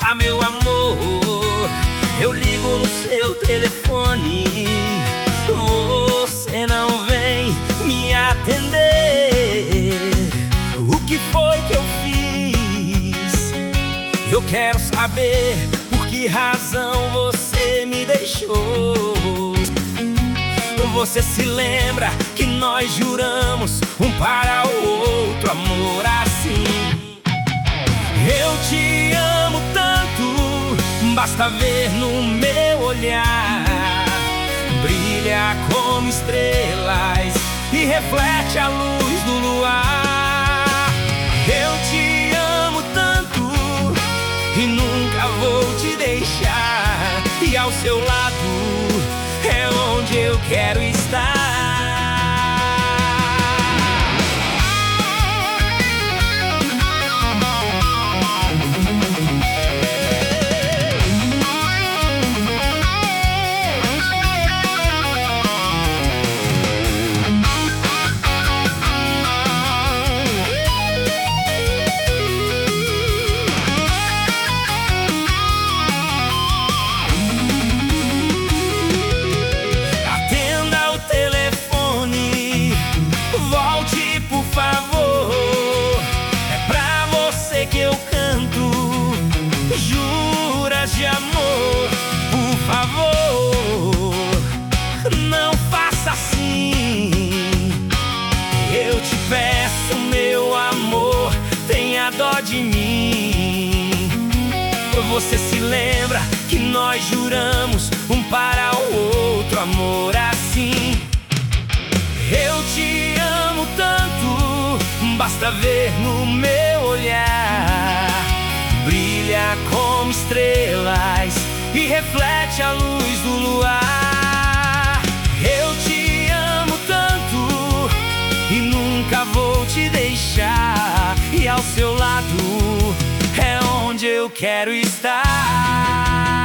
Ah, meu amor, eu ligo no seu telefone, você não vem me atender. O que foi que eu fiz? Eu quero saber por que razão você me deixou. Você se lembra que nós juramos um para o outro amor assim? Eu te amo tanto, basta ver no meu olhar. Brilha como estrelas e reflete a luz do luar. Eu te amo tanto e nunca vou te deixar. E ao seu lado é onde eu quero estar. Por favor, é pra você que eu canto juras de amor. Por favor, não faça assim. Eu te peço, meu amor, tenha dó de mim. Você se lembra que nós juramos um para o outro amor assim? Eu te amo tanto, basta ver no meu olhar. Brilha como estrelas e reflete a luz do luar. Eu te amo tanto e nunca vou te deixar. E ao seu lado é onde eu quero estar.